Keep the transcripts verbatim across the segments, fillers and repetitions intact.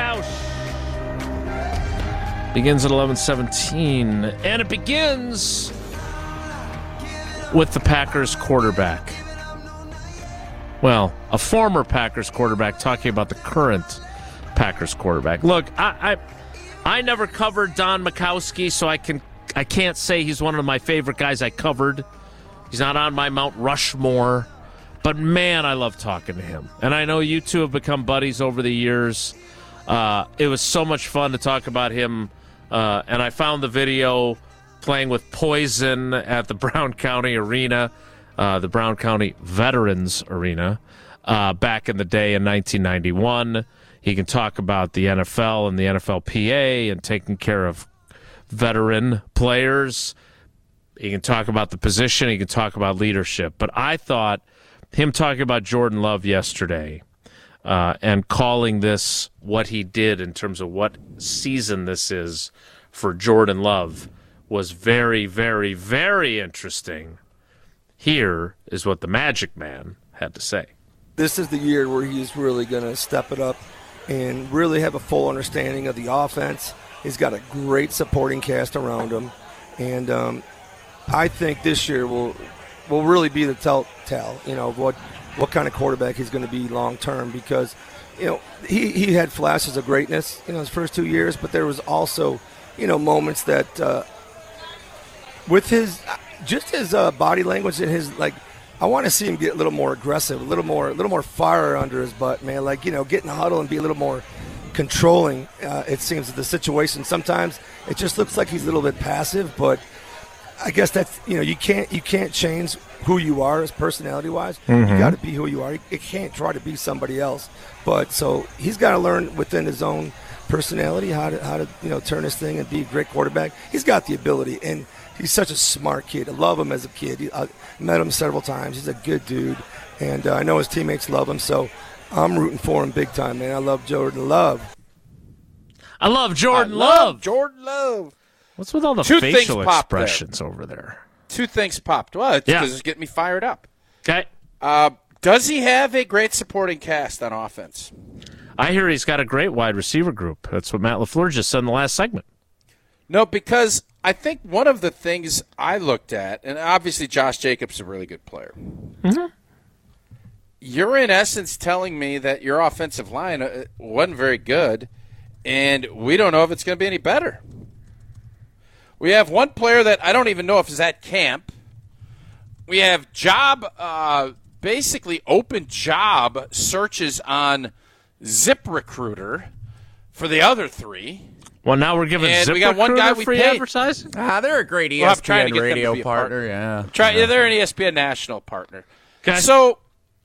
Tausch. Begins at eleven seventeen, and it begins with the Packers quarterback. Well, a former Packers quarterback talking about the current Packers quarterback. Look, I I, I never covered Don Majkowski, so I can I can't say he's one of my favorite guys I covered. He's not on my Mount Rushmore, but man, I love talking to him. And I know you two have become buddies over the years. Uh, it was so much fun to talk about him, uh, and I found the video playing with Poison at the Brown County Arena. Uh, the Brown County Veterans Arena, uh, back in the day in nineteen ninety-one. He can talk about the N F L and the N F L P A and taking care of veteran players. He can talk about the position. He can talk about leadership. But I thought him talking about Jordan Love yesterday uh, and calling this what he did in terms of what season this is for Jordan Love was very, very, very interesting. Here is what the Magic Man had to say. This is the year where he's really going to step it up and really have a full understanding of the offense. He's got a great supporting cast around him. And um, I think this year will will really be the telltale, you know, of what, what kind of quarterback he's going to be long term, because, you know, he, he had flashes of greatness, you know, his first two years, but there was also, you know, moments that uh, with his – just his uh, body language and his, like, I want to see him get a little more aggressive, a little more, a little more fire under his butt, man. Like, you know, get in the huddle and be a little more controlling. Uh, it seems of the situation. Sometimes it just looks like he's a little bit passive, but I guess that's, you know, you can't, you can't change who you are as personality-wise. Mm-hmm. You got to be who you are. You can't try to be somebody else. But so he's got to learn within his own personality how to, how to, you know, turn this thing and be a great quarterback. He's got the ability, and he's such a smart kid. I love him as a kid. I met him several times. He's a good dude, and uh, I know his teammates love him, so I'm rooting for him big time, man. I love Jordan Love. I love Jordan I Love. love Jordan Love. What's with all the Two facial expressions expressions over there? Two things popped. Well, it's Yeah. because it's getting me fired up. Okay. Uh, does he have a great supporting cast on offense? I hear he's got a great wide receiver group. That's what Matt LaFleur just said in the last segment. No, because I think one of the things I looked at, and obviously Josh Jacobs is a really good player. Mm-hmm. You're in essence telling me that your offensive line wasn't very good, and we don't know if it's going to be any better. We have one player that I don't even know if is at camp. We have job, uh, basically open job searches on ZipRecruiter for the other three. Well, now we're giving And ZipRecruiter we got one guy we free paid. advertising? Ah, they're a great E Well, I'm S P trying N to get them to radio be a partner. partner. Yeah, Try, yeah. yeah, they're an E S P N national partner. Okay. So,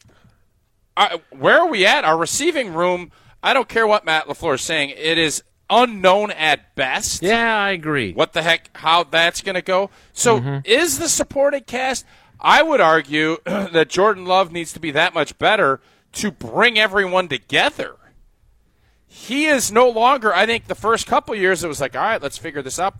uh, where are we at? Our receiving room, I don't care what Matt LaFleur is saying, it is unknown at best. Yeah, I agree. What the heck, how that's going to go. So, Mm-hmm. is the supporting cast, I would argue that Jordan Love needs to be that much better to bring everyone together. He is no longer, I think the first couple years it was like, all right, let's figure this out.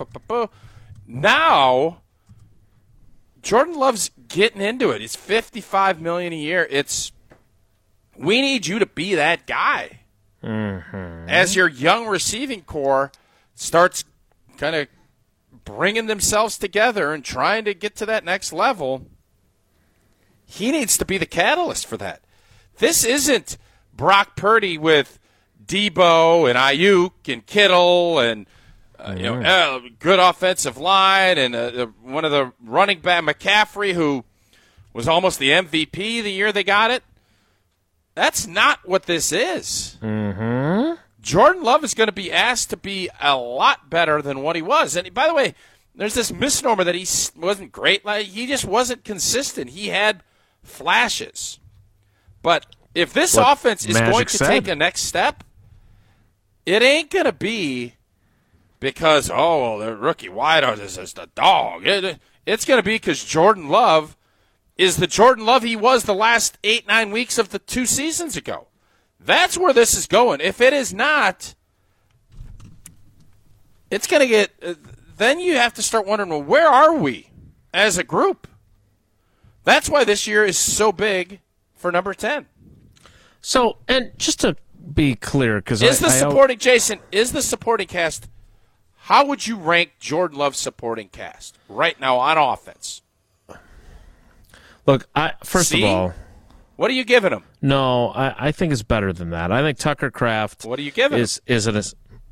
Now, Jordan Love's getting into it. It's fifty-five million dollars a year. It's, we need you to be that guy. Mm-hmm. As your young receiving core starts kind of bringing themselves together and trying to get to that next level, he needs to be the catalyst for that. This isn't Brock Purdy with Debo and Ayuk and Kittle and uh, you know uh, good offensive line and uh, uh, one of the running back McCaffrey, who was almost the M V P the year they got it. That's not what this is. Mm-hmm. Jordan Love is going to be asked to be a lot better than what he was. And by the way, there's this misnomer that he wasn't great. Like, he just wasn't consistent. He had flashes. But if this What offense is Magic going to said. take a next step, it ain't going to be because, oh, well, the rookie wideout is just a dog. It, it's going to be because Jordan Love is the Jordan Love he was the last eight, nine weeks of the two seasons ago. That's where this is going. If it is not, it's going to get uh, – then you have to start wondering, well, where are we as a group? That's why this year is so big for number ten. So, and just to be clear because is I, the I, supporting Jason? Is the supporting cast? How would you rank Jordan Love's supporting cast right now on offense? Look, I, first See? of all, what are you giving him? no, I, I think it's better than that. I think Tucker Kraft. What are you giving is is an.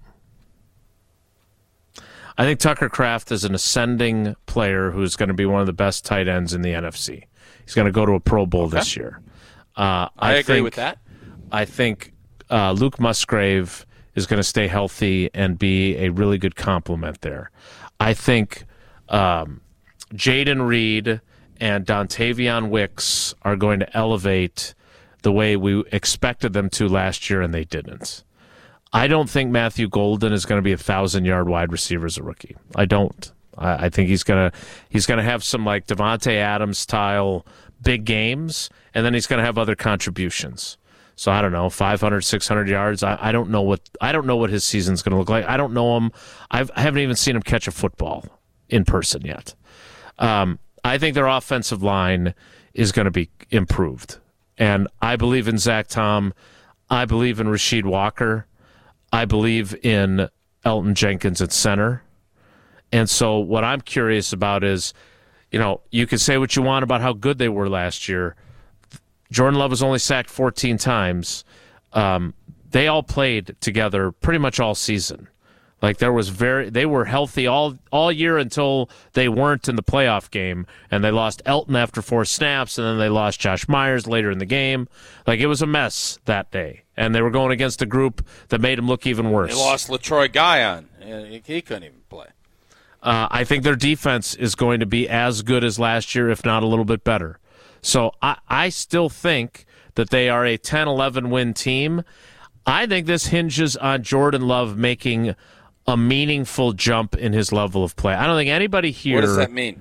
I think Tucker Kraft is an ascending player who's going to be one of the best tight ends in the N F C. He's going to go to a Pro Bowl okay. this year. Uh, I, I agree think, with that. I think uh, Luke Musgrave is going to stay healthy and be a really good complement there. I think um, Jaden Reed and Dontavion Wicks are going to elevate the way we expected them to last year, and they didn't. I don't think Matthew Golden is going to be a thousand-yard wide receiver as a rookie. I don't. I, I think he's going to he's going to have some like Devontae Adams style big games, and then he's going to have other contributions. So I don't know, five hundred, six hundred yards. I, I don't know what I don't know what his season's going to look like. I don't know him. I've, I haven't even seen him catch a football in person yet. Um, I think their offensive line is going to be improved, and I believe in Zach Tom. I believe in Rasheed Walker. I believe in Elton Jenkins at center. And so what I'm curious about is, you know, you can say what you want about how good they were last year. Jordan Love was only sacked fourteen times. Um, they all played together pretty much all season. Like there was very, they were healthy all all year until they weren't in the playoff game, and they lost Elton after four snaps, and then they lost Josh Myers later in the game. Like it was a mess that day, and they were going against a group that made them look even worse. They lost LaTroy Guion. He couldn't even play. Uh, I think their defense is going to be as good as last year, if not a little bit better. So I, I still think that they are a ten eleven win team. I think this hinges on Jordan Love making a meaningful jump in his level of play. I don't think anybody here... What does that mean?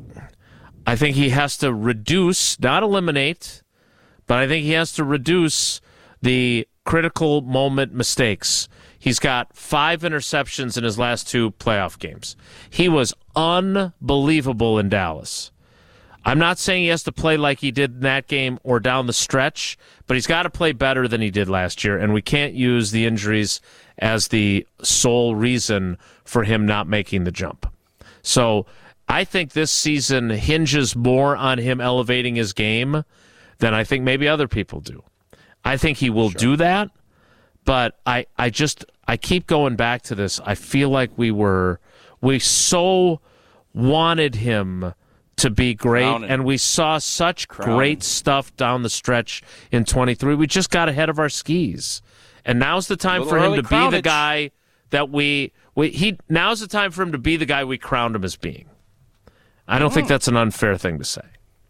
I think he has to reduce, not eliminate, but I think he has to reduce the critical moment mistakes. He's got five interceptions in his last two playoff games. He was unbelievable in Dallas. I'm not saying he has to play like he did in that game or down the stretch, but he's got to play better than he did last year, and we can't use the injuries as the sole reason for him not making the jump. So I think this season hinges more on him elevating his game than I think maybe other people do. I think he will sure. do that, but I, I just I keep going back to this. I feel like we were we so wanted him to be great, Crowning. and we saw such Crowning. great stuff down the stretch in twenty-three. We just got ahead of our skis. And now's the time for him to crownage. be the guy that we, we he now's the time for him to be the guy we crowned him as being. I don't oh. think that's an unfair thing to say.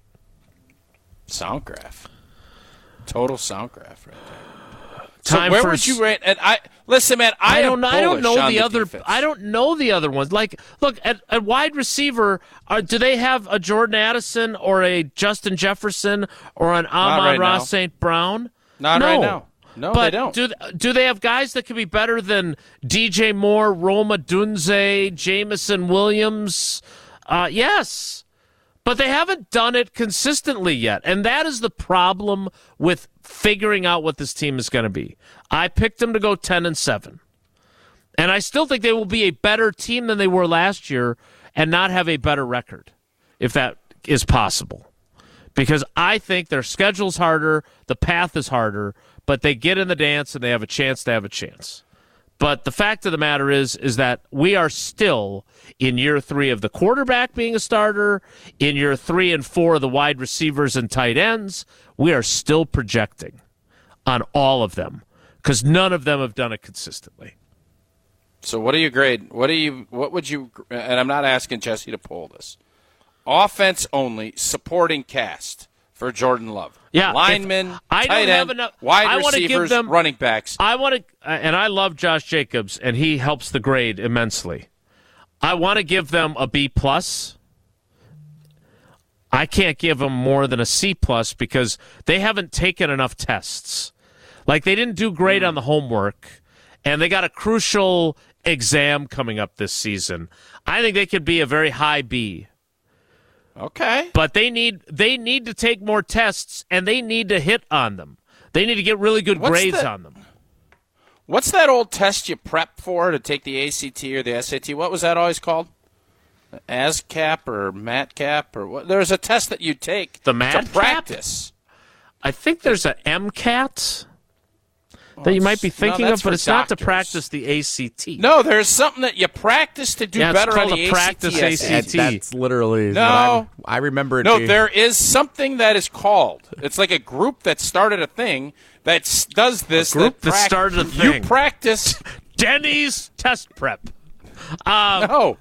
Soundgraph. Total Soundgraph right there. Time so where for would you rate? And I listen, man. I, I don't know. I don't know the, the other. Defense. I don't know the other ones. Like, look at, at wide receiver. Are, do they have a Jordan Addison or a Justin Jefferson or an Amon-Ra right Saint Brown? Not no. right now. No, but they don't. Do, do they have guys that can be better than D J Moore, Roma Dunze, Jamison Williams? Uh, yes. But they haven't done it consistently yet. And that is the problem with figuring out what this team is going to be. I picked them to go ten and seven. And I still think they will be a better team than they were last year and not have a better record, if that is possible. Because I think their schedule's harder, the path is harder, but they get in the dance and they have a chance to have a chance. But the fact of the matter is, is that we are still in year three of the quarterback being a starter, in year three and four of the wide receivers and tight ends. We are still projecting on all of them because none of them have done it consistently. So what do you grade? What do you? What would you? And I'm not asking Jesse to pull this. Offense only, supporting cast for Jordan Love. Yeah, linemen, I tight don't end, have enough, wide I receivers, give them, running backs. I want to, and I love Josh Jacobs, and he helps the grade immensely. I want to give them a B plus. I can't give them more than a C plus because they haven't taken enough tests. Like they didn't do great on the homework, and they got a crucial exam coming up this season. I think they could be a very high B. Okay. But they need they need to take more tests, and they need to hit on them. They need to get really good what's grades the, on them. What's that old test you prep for to take the A C T or the S A T? What was that always called? ASCAP or MATCAP or what? There's a test that you take The to MATCAP? practice. I think there's a MCAT that you might be thinking no, of, but for it's not to doctors. practice the A C T. No, there's something that you practice to do Yeah, it's better called on the a practice A C T. A C T. That- that's literally No. what I, I remember it No, being- there is something that is called. It's like a group that started a thing that s- does this. A group that, that started a You thing. practice. Denny's test prep. Um, No.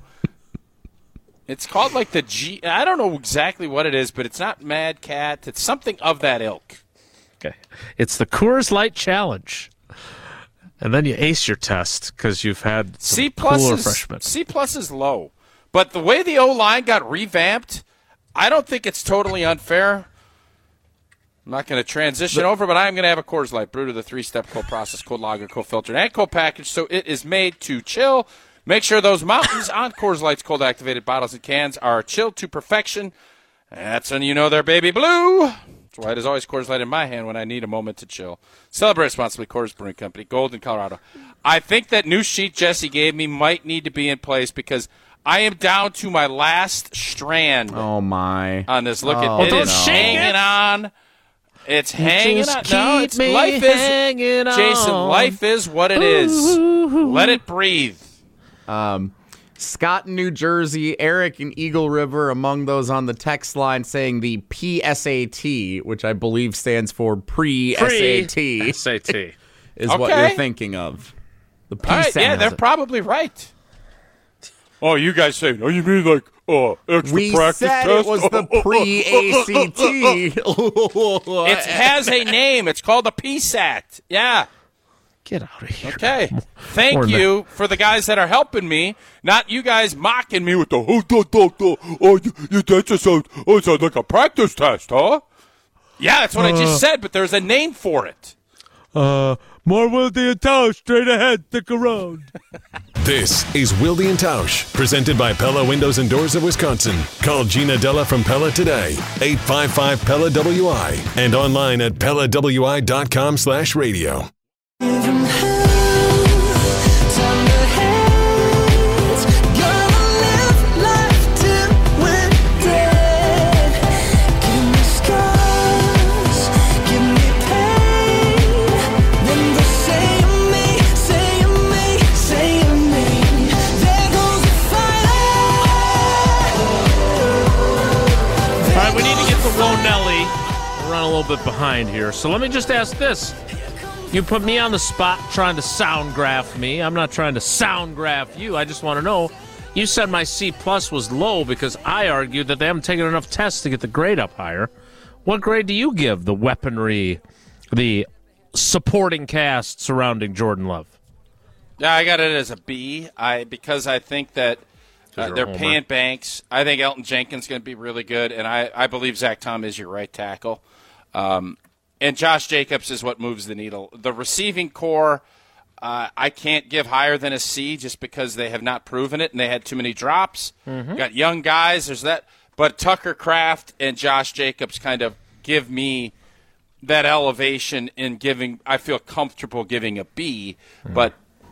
It's called like the G. I don't know exactly what it is, but it's not Mad Cat. It's something of that ilk. Okay. It's the Coors Light Challenge. And then you ace your test because you've had some C plus cool is refreshment. C plus is low, but the way the O line got revamped, I don't think it's totally unfair. I'm not going to transition over, but I'm going to have a Coors Light brewed with a three-step cold process, cold lager, cold filtered, and cold package, so it is made to chill. Make sure those mountains on Coors Light's cold-activated bottles and cans are chilled to perfection. That's when you know they're baby blue. That's why it is always Coors Light in my hand when I need a moment to chill. Celebrate responsibly, Coors Brewing Company, Golden, Colorado. I think that new sheet Jesse gave me might need to be in place because I am down to my last strand Oh my! on this. Look Oh, at it. don't is shake hanging it. on. It's hanging Just on. keep No, it's me life is hanging Jason. on. Life is what it is. Let it breathe. Um, Scott in New Jersey, Eric in Eagle River, among those on the text line saying the P S A T, which I believe stands for pre-S A T, S A T. is what Okay. you're thinking of. The P All right, S A T. yeah, they're probably right. Oh, you guys say, oh, you mean like uh, extra we practice said test? it was the pre-A C T. It has a name. It's called a P S A T. Yeah. Get out of here. Okay. Thank More than you for the guys that are helping me, not you guys mocking me with the oh, oh, oh, oh, oh you, you, that just sounds, oh, it sounds like a practice test, huh? Yeah, that's what I just said, but there's a name for it. Uh, more Wildy and Tausch, straight ahead, stick around. This is Wildy and Tausch, presented by Pella Windows and Doors of Wisconsin. Call Gina Della from Pella today, eight five five Pella W I, and online at Pella W I dot com slash radio. All right, we need to get to Whoa Nelly. We're running a little bit behind here. So let me just ask this. You put me on the spot trying to sound graph me. I'm not trying to sound graph you. I just want to know. You said my C plus was low because I argued that they haven't taken enough tests to get the grade up higher. What grade do you give the weaponry, the supporting cast surrounding Jordan Love? Yeah, I got it as a B. I because I think that uh, you're a they're homer. paying Banks. I think Elton Jenkins is going to be really good, and I, I believe Zach Tom is your right tackle. Um, and Josh Jacobs is what moves the needle. The receiving core, uh, I can't give higher than a C just because they have not proven it, and they had too many drops. Mm-hmm. Got young guys. There's that. But Tucker Kraft and Josh Jacobs kind of give me that elevation in giving. I feel comfortable giving a B, Mm-hmm. but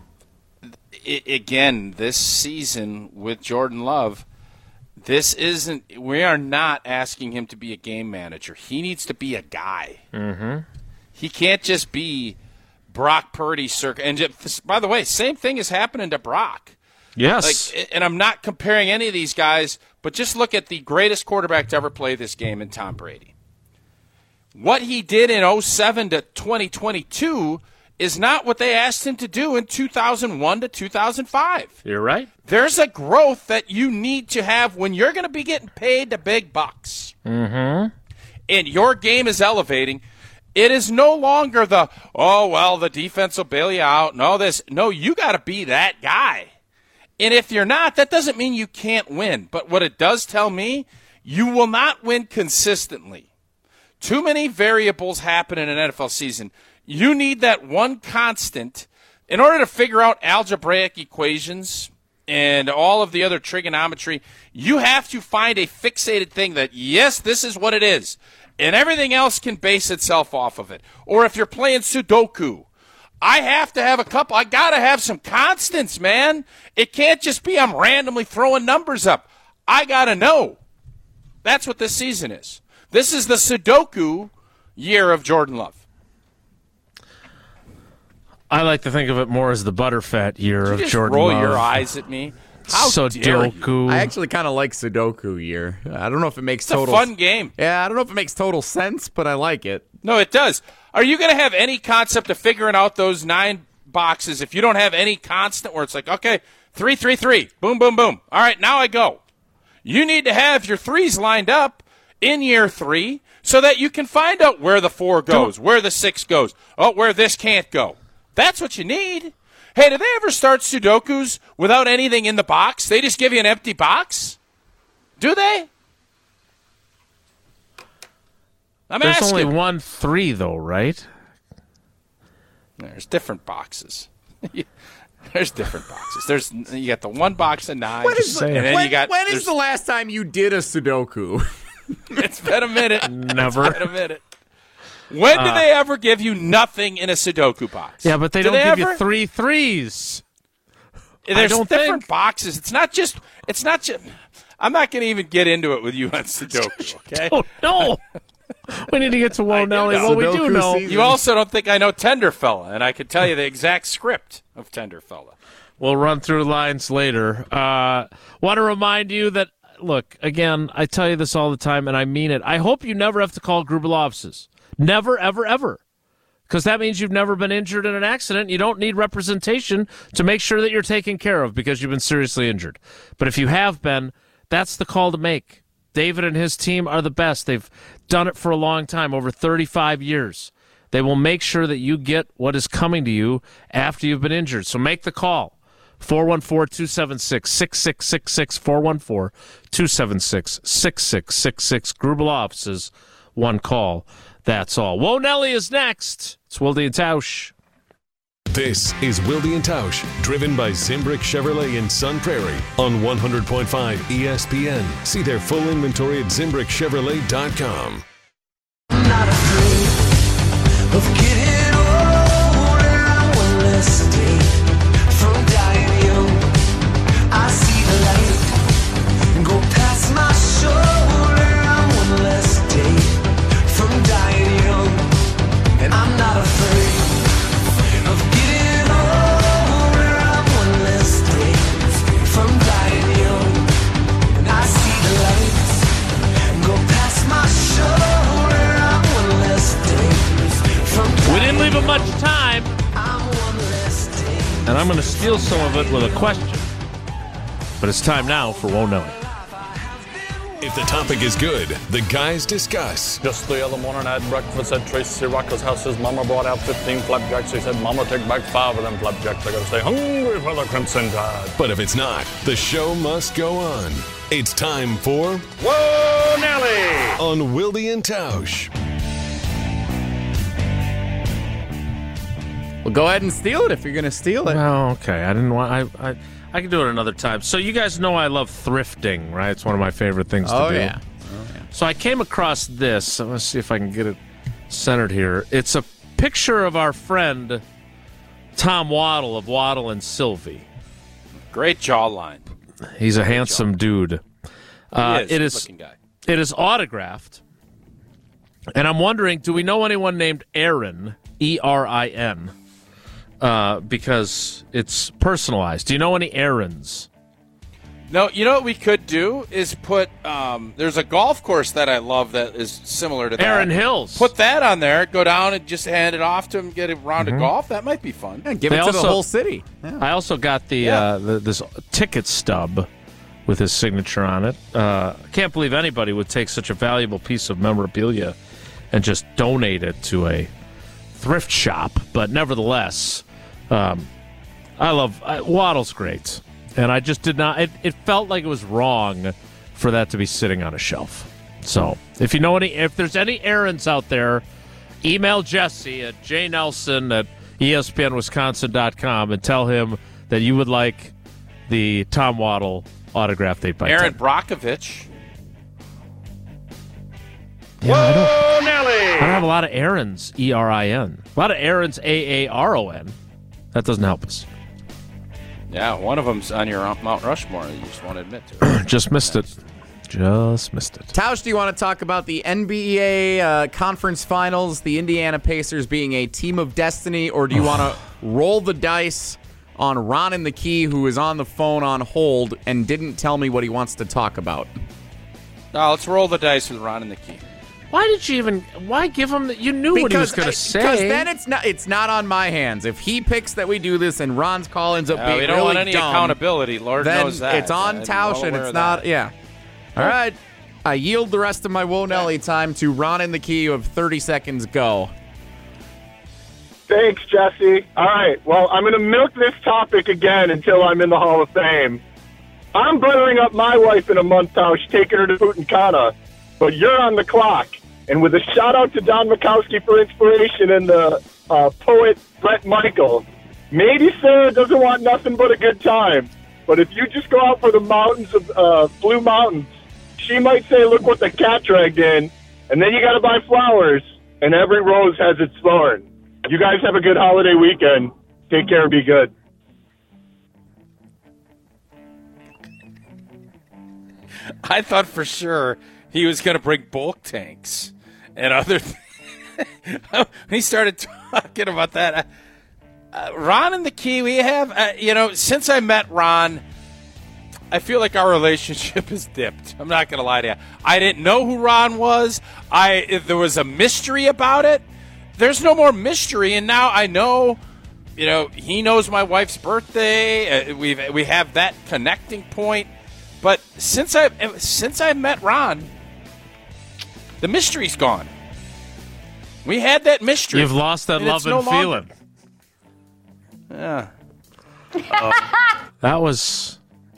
I, again, this season with Jordan Love, this isn't. We are not asking him to be a game manager. He needs to be a guy. Mm-hmm. He can't just be Brock Purdy. Circa. And just, by the way, same thing is happening to Brock. Yes. Like, and I'm not comparing any of these guys, but just look at the greatest quarterback to ever play this game in Tom Brady. What he did in oh seven to twenty twenty-two is not what they asked him to do in two thousand one to two thousand five. You're right. There's a growth that you need to have when you're going to be getting paid the big bucks. Mm-hmm. And your game is elevating. It is no longer the, oh, well, the defense will bail you out and all this. No, you got to be that guy. And if you're not, that doesn't mean you can't win. But what it does tell me, you will not win consistently. Too many variables happen in an N F L season. You need that one constant in order to figure out algebraic equations and all of the other trigonometry. You have to find a fixated thing that, yes, this is what it is, and everything else can base itself off of it. Or if you're playing Sudoku, I have to have a couple. I got to have some constants, man. It can't just be I'm randomly throwing numbers up. I got to know. That's what this season is. This is the Sudoku year of Jordan Love. I like to think of it more as the butterfat year Did you of just Jordan roll Love. your eyes at me? How dare you? Sudoku. I actually kind of like Sudoku year. I don't know if it makes It's a total fun game. Yeah, I don't know if it makes total sense, but I like it. No, it does. Are you going to have any concept of figuring out those nine boxes if you don't have any constant where it's like, okay, three, three, three, boom, boom, boom. All right, now I go. You need to have your threes lined up in year three so that you can find out where the four goes, where the six goes, oh, where this can't go. That's what you need. Hey, do they ever start Sudokus without anything in the box? They just give you an empty box? Do they? I'm There's asking. only one three, though, right? There's different boxes. There's different boxes. There's you got the one box of nine, When is, the, and then when, you got. when is there's- the last time you did a Sudoku? It's been a minute. Never. It's been a minute. When do they ever give you nothing in a Sudoku box? Yeah, but they Do don't give ever? you three threes. There's don't different think. boxes. It's not just. It's not just. I'm not going to even get into it with you on Sudoku. Okay. Oh, no. We need to get to Whoa, Nelly. know. Well, we do Sudoku know. season. You also don't think I know Tenderfella, and I can tell you the exact script of Tenderfella. We'll run through lines later. Uh, want to remind you that, look, again, I tell you this all the time, and I mean it. I hope you never have to call Grubel offices. Never, ever, ever. Because that means you've never been injured in an accident. You don't need representation to make sure that you're taken care of because you've been seriously injured. But if you have been, that's the call to make. David and his team are the best. They've done it for a long time, over thirty-five years. They will make sure that you get what is coming to you after you've been injured. So make the call. four one four, two seven six, six six six six, four one four, two seven six, six six six six. Grubel offices, one call. That's all. Whoa, Nelly is next. It's Wilde and Tausch. This is Wilde and Tausch, driven by Zimbrick Chevrolet in Sun Prairie on one hundred point five E S P N. See their full inventory at zimbrick chevrolet dot com. Not afraid of getting older. I want less day from dying young. I see the light go past my shoulder. I want less day from dying young, and I'm not afraid of getting older. I want less day from dying young, and I see the light go past my shoulder. We didn't leave him much time, and I'm going to steal some of it with a question. But it's time now for Whoa, Nelly. If the topic is good, the guys discuss. Just the other morning I had breakfast at Tracy Rocker's house. His mama brought out fifteen flapjacks. He said, Mama, take back five of them flapjacks. I gotta stay hungry for the Crimson Tide. But if it's not, the show must go on. It's time for Whoa, Nelly! On Wilde and Tausch. Well, go ahead and steal it if you're going to steal it. Oh, okay. I didn't want. I, I I can do it another time. So you guys know I love thrifting, right? It's one of my favorite things Oh, to do. yeah. So I came across this. Let's see if I can get it centered here. It's a picture of our friend Tom Waddle of Waddle and Sylvie. Great jawline. He's a handsome dude. Uh, he is. it is. Good-looking guy. It is autographed, and I'm wondering, do we know anyone named Aaron? E R I N. Uh, because it's personalized. Do you know any Aarons? No, you know what we could do is put. Um, there's a golf course that I love that is similar to that. Aaron Hills. Put that on there. Go down and just hand it off to him. Get a round Mm-hmm. of golf. That might be fun. Yeah, give They it to also- the whole city. Yeah. I also got the, Yeah. uh, the this ticket stub with his signature on it. Uh, I can't believe anybody would take such a valuable piece of memorabilia and just donate it to a thrift shop. But nevertheless, um, I love I, Waddle's great, and I just did not. It, it felt like it was wrong for that to be sitting on a shelf. So if you know any, if there's any errands out there, email Jesse at j nelson at e s p n wisconsin dot com and tell him that you would like the Tom Waddle autographed eight by ten. Aaron Brockovich. Yeah, I don't, Whoa, Nelly! I don't have a lot of Aarons, E R I N. A lot of Aarons, A A R O N. That doesn't help us. Yeah, one of them's on your Mount Rushmore. You just won't admit to it. Just missed it. Just missed it. Tausch, do you want to talk about the N B A uh, conference finals, the Indiana Pacers being a team of destiny, or do you want to roll the dice on Ron in the Key, who is on the phone on hold and didn't tell me what he wants to talk about? No, let's roll the dice with Ron and the Key. Why did you even? Why give him? The, you knew what he was going to say. Because then it's not. It's not on my hands. If he picks that we do this and Ron's call ends up Uh, being we don't really want any dumb, accountability. Lord then knows that. it's on I'm Tausch well and aware it's of not. that. Yeah. All right. I yield the rest of my Whoa Nelly time to Ron in the Key. You have thirty seconds. Go. Thanks, Jesse. All right, well, I'm going to milk this topic again until I'm in the Hall of Fame. I'm buttering up my wife in a month, Tausch, taking her to Punta but you're on the clock. And with a shout-out to Don Mikowski for inspiration and the uh, poet Brett Michael, maybe Sarah doesn't want nothing but a good time. But if you just go out for the mountains of uh, Blue Mountains, she might say, look what the cat dragged in. And then you got to buy flowers, and every rose has its thorn. You guys have a good holiday weekend. Take care and be good. I thought for sure he was going to bring bulk tanks and other things. When he started talking about that, uh, Ron and the Key, we have, uh, you know, since I met Ron, I feel like our relationship has dipped. I'm not going to lie to you. I didn't know who Ron was. I there was a mystery about it. There's no more mystery, and now I know. You know, he knows my wife's birthday. Uh, we we have that connecting point. But since I since I met Ron, the mystery's gone. We had that mystery. You've lost that and love it's no and longer. feeling. Yeah. That was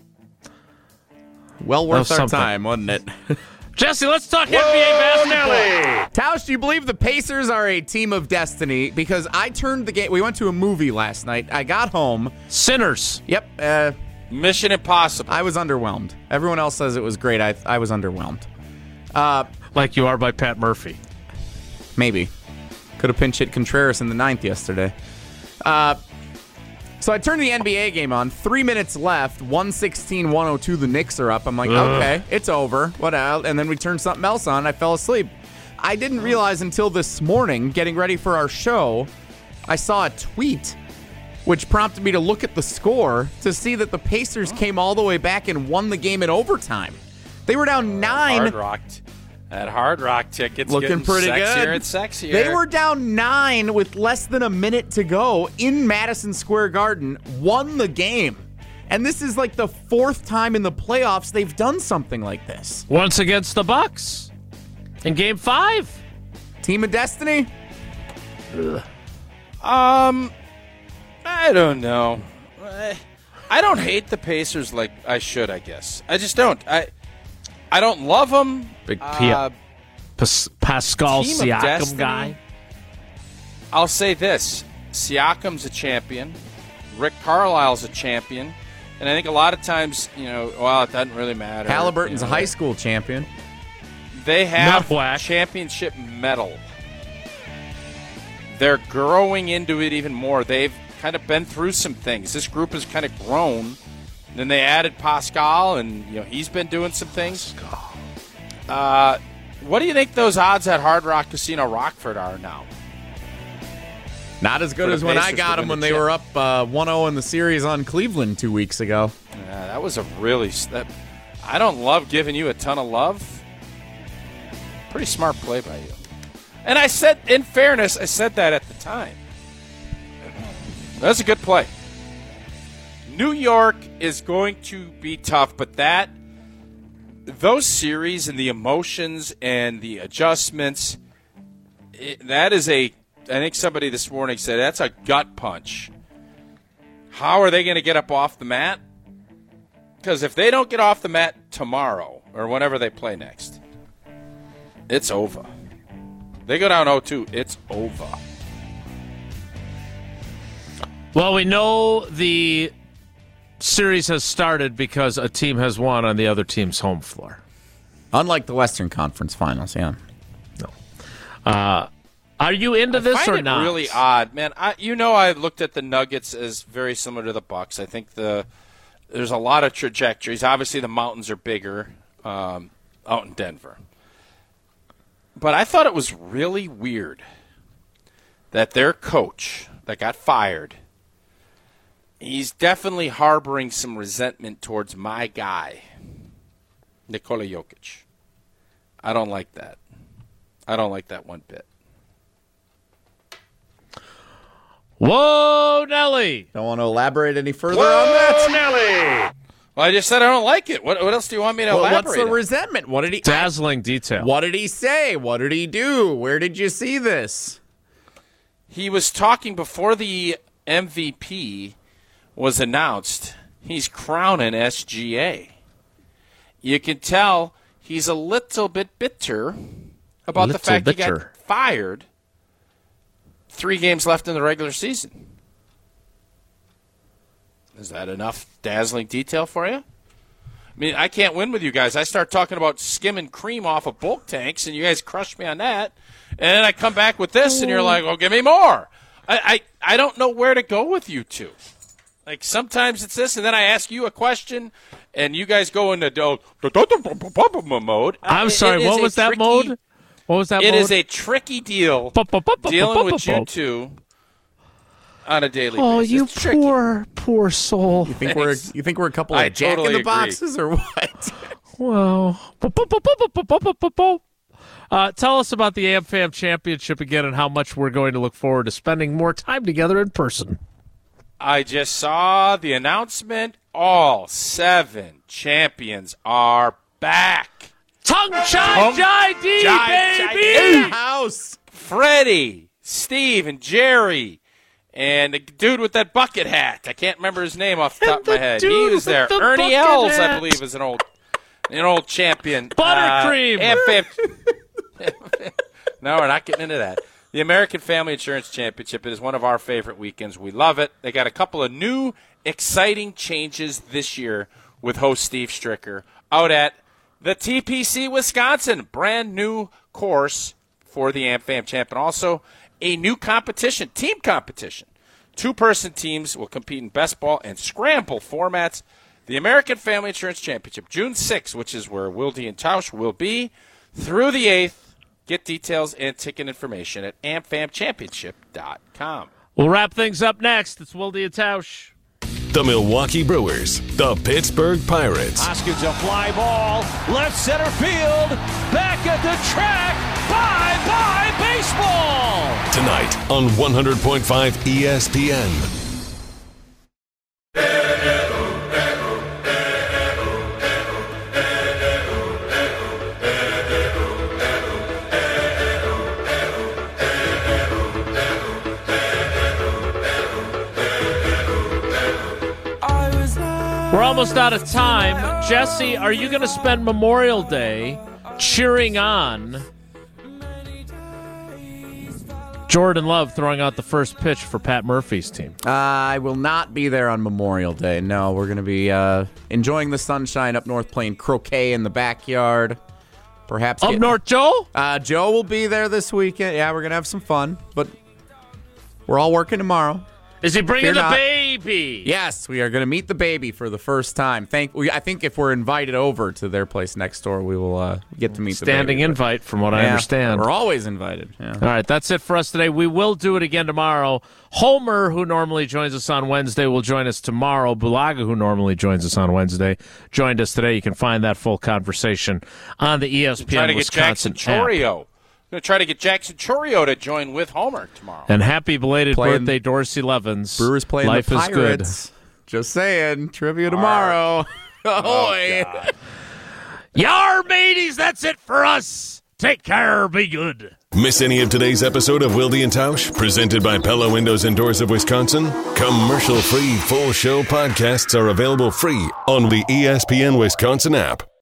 Well worth was our something. time, wasn't it? Jesse. Let's talk N B A basketball. Tausch, do you believe the Pacers are a team of destiny? Because I turned the game. We went to a movie last night. I got home. Sinners. Yep. Uh, Mission Impossible. I was underwhelmed. Everyone else says it was great. I I was underwhelmed. Uh, Like you are by Pat Murphy. maybe. Could have pinch hit Contreras in the ninth yesterday. Uh, so I turned the N B A game on. Three minutes left. one sixteen one oh two. The Knicks are up. I'm like, Ugh. okay, it's over. What else? And then we turned something else on. I fell asleep. I didn't realize until this morning, getting ready for our show, I saw a tweet which prompted me to look at the score to see that the Pacers came all the way back and won the game in overtime. They were down nine. Hard Rock. That Hard Rock ticket's Looking getting pretty sexier good. and sexier. They were down nine with less than a minute to go in Madison Square Garden, won the game. And this is like the fourth time in the playoffs they've done something like this. Once against the Bucks in Game Five. Team of Destiny? Um, I don't know. I- I don't hate the Pacers like I should, I guess. I just don't. I I don't love them. Big P- Uh, Pas- Pascal Team of Siakam Destiny. guy. I'll say this. Siakam's a champion. Rick Carlisle's a champion. And I think a lot of times, you know, well, it doesn't really matter. Halliburton's you a know, high school champion. They have Not whack. championship medal. They're growing into it even more. They've kind of been through some things. This group has kind of grown. Then they added Pascal, and you know he's been doing some things. Uh, what do you think those odds at Hard Rock Casino Rockford are now? Not as good For the as when I Pacers got to them win when the they chip. were up uh, one oh in the series on Cleveland two weeks ago. Yeah, that was a really. That, I don't love giving you a ton of love. Pretty smart play by you. And I said, in fairness, I said that at the time. That's a good play. New York is going to be tough, but that those series and the emotions and the adjustments, it, that is a. I think somebody this morning said that's a gut punch. How are they going to get up off the mat? Because if they don't get off the mat tomorrow or whenever they play next, it's over. They go down oh two, it's over. Well, we know the series has started because a team has won on the other team's home floor. Unlike the Western Conference Finals, yeah. Uh, are you into I this find or it not? really odd, man. I, you know, I looked at the Nuggets as very similar to the Bucks. I think the there's a lot of trajectories. Obviously, the mountains are bigger um, out in Denver. But I thought it was really weird that their coach that got fired, he's definitely harboring some resentment towards my guy, Nikola Jokic. I don't like that. I don't like that one bit. Whoa, Nelly. Don't want to elaborate any further on that? Nelly! Well, I just said I don't like it. What, what else do you want me to Well, elaborate what's the on? resentment? What did he Dazzling detail. What did he say? What did he do? Where did you see this? He was talking before the M V P was announced. He's crowning S G A. You can tell he's a little bit bitter about the Little fact he bitter. got fired three games left in the regular season. Is that enough dazzling detail for you? I mean, I can't win with you guys. I start talking about skimming cream off of bulk tanks, and you guys crush me on that. And then I come back with this, and you're like, "Oh, give me more." I, I, I don't know where to go with you two. Like, sometimes it's this, and then I ask you a question, and you guys go into mode. I'm It- sorry, it is what a was that tricky- mode? What was that It mode? is a tricky deal dealing with you two on a daily Oh, basis. you It's tricky. poor, poor soul. You think we're Thanks. you think we're a couple of I Jack totally in the agree. Boxes or what? Wow. Uh, tell us about the AmFam Championship again and how much we're going to look forward to spending more time together in person. I just saw the announcement. All seven champions are back. Tongue Chai Jai D, Jai baby! Jai D. House. Freddie, Steve, and Jerry, and the dude with that bucket hat. I can't remember his name off the top of my the head. He dude was there. with the Ernie bucket Els, hat. I believe, is an old, an old champion. Buttercream. Uh, AmFam- no, we're not getting into that. The American Family Insurance Championship. It is one of our favorite weekends. We love it. They got a couple of new, exciting changes this year with host Steve Stricker out at the T P C Wisconsin. Brand new course for the AmFam Champ, and also a new competition, team competition. Two-person teams will compete in best ball and scramble formats. The American Family Insurance Championship, June sixth, which is where Wilde and Tausch will be, through the eighth. Get details and ticket information at am fam championship dot com. We'll wrap things up next. It's Wilde and Tausch. The Milwaukee Brewers, the Pittsburgh Pirates, Hoskins a fly ball, left center field, back at the track, bye-bye baseball! tonight on one hundred point five E S P N. We're almost out of time. Jesse, are you going to spend Memorial Day cheering on Jordan Love throwing out the first pitch for Pat Murphy's team? Uh, I will not be there on Memorial Day. No, we're going to be uh, enjoying the sunshine up north, playing croquet in the backyard. Perhaps Up get- north, Joe? Uh, Joe will be there this weekend. Yeah, we're going to have some fun, but we're all working tomorrow. Is he bringing Fear the not. baby? Yes, we are going to meet the baby for the first time. Thank. We, I think if we're invited over to their place next door, we will uh, get to meet Standing the baby. invite, from what I Yeah, understand. We're always invited. Yeah. All right, that's it for us today. We will do it again tomorrow. Homer, who normally joins us on Wednesday, will join us tomorrow. Bulaga, who normally joins us on Wednesday, joined us today. You can find that full conversation on the E S P N Try to get Wisconsin Jackson app. Chorio. I'm going to try to get Jackson Chorio to join with Homer tomorrow. And happy belated Playing- birthday, Dorsey Levens. Brewers playing Life the is good. Pirates. Just saying. Trivia tomorrow. Ahoy. Yar, mateys, that's it for us. Take care. Be good. Miss any of today's episode of Wilde and Tausch, presented by Pella Windows and Doors of Wisconsin? Commercial-free full show podcasts are available free on the E S P N Wisconsin app.